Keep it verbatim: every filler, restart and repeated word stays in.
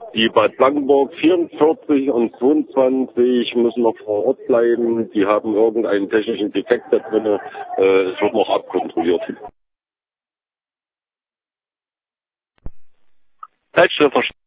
Die Bad Blankenburg vierundvierzig und zweiundzwanzig müssen noch vor Ort bleiben. Die haben irgendeinen technischen Defekt da drin. Äh, es wird noch abkontrolliert. Zeitschrift